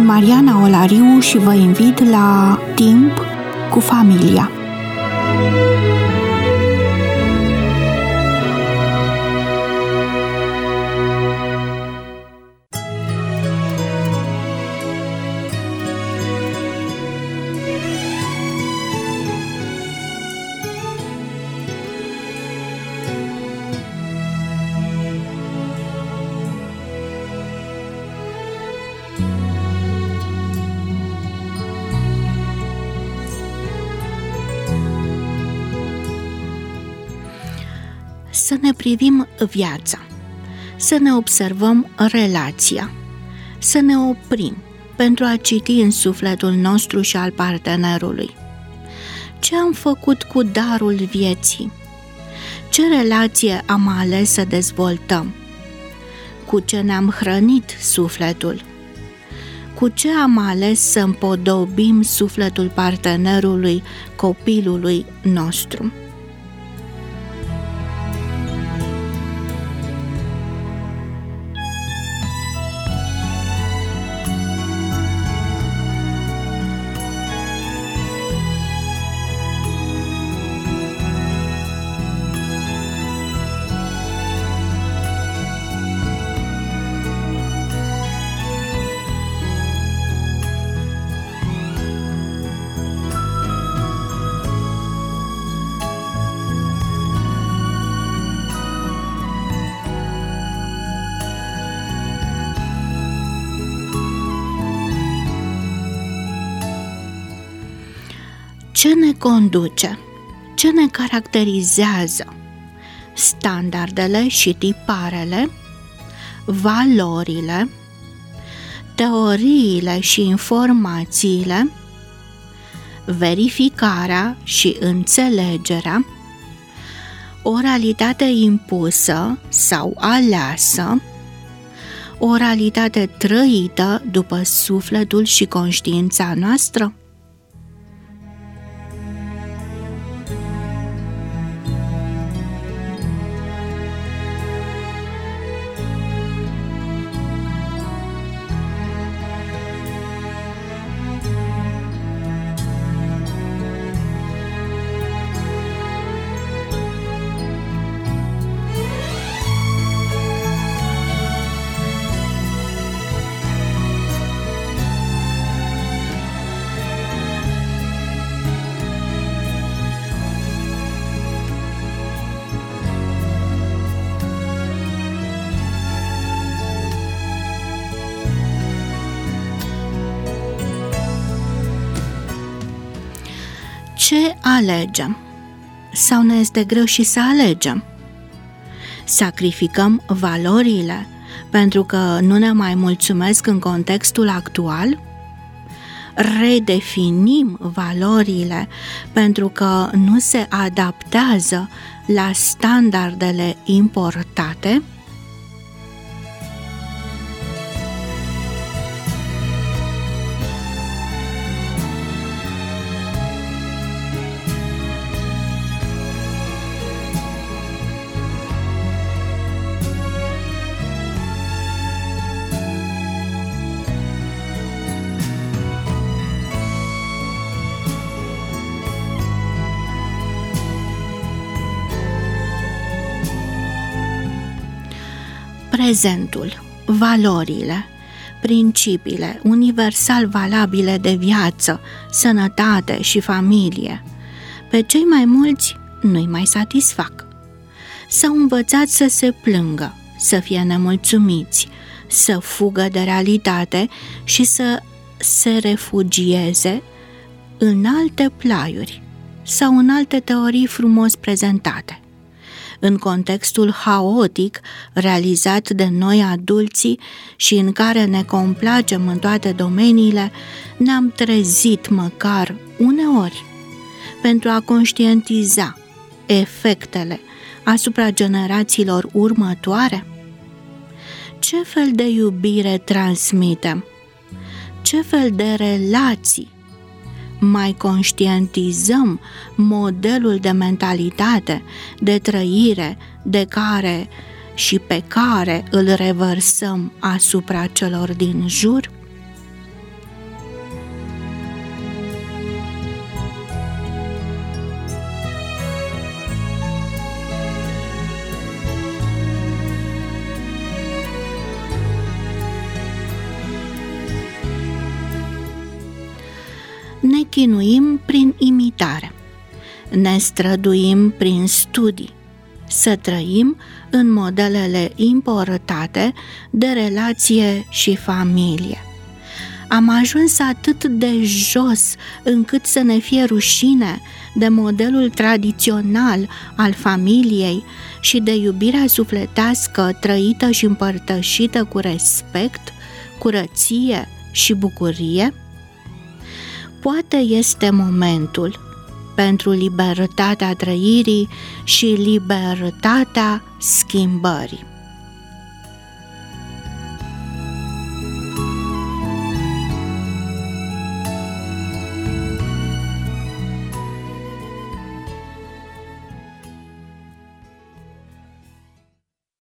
Sunt Mariana Olariu și vă invit la Timp cu familia. Să ne privim viața, să ne observăm relația, să ne oprim pentru a citi în sufletul nostru și al partenerului. Ce am făcut cu darul vieții? Ce relație am ales să dezvoltăm? Cu ce ne-am hrănit sufletul? Cu ce am ales să împodobim sufletul partenerului, copilului nostru? Ce ne conduce? Ce ne caracterizează? Standardele și tiparele, valorile, teoriile și informațiile, verificarea și înțelegerea, oralitate impusă sau aleasă, oralitate trăită după sufletul și conștiința noastră? Ce alegem? Sau ne este greu și să alegem? Sacrificăm valorile pentru că nu ne mai mulțumesc în contextul actual? Redefinim valorile pentru că nu se adaptează la standardele importate? Prezentul, valorile, principiile universal valabile de viață, sănătate și familie, pe cei mai mulți nu-i mai satisfac. S-au învățat să se plângă, să fie nemulțumiți, să fugă de realitate și să se refugieze în alte plaiuri sau în alte teorii frumos prezentate. În contextul haotic realizat de noi adulții și în care ne complacem în toate domeniile, ne-am trezit măcar uneori pentru a conștientiza efectele asupra generațiilor următoare? Ce fel de iubire transmitem? Ce fel de relații? Mai conștientizăm modelul de mentalitate, de trăire, de care și pe care îl revărsăm asupra celor din jur? Ne chinuim prin imitare, ne străduim prin studii, să trăim în modelele importate de relație și familie. Am ajuns atât de jos încât să ne fie rușine de modelul tradițional al familiei și de iubirea sufletească trăită și împărtășită cu respect, curăție și bucurie? Poate este momentul pentru libertatea trăirii și libertatea schimbării.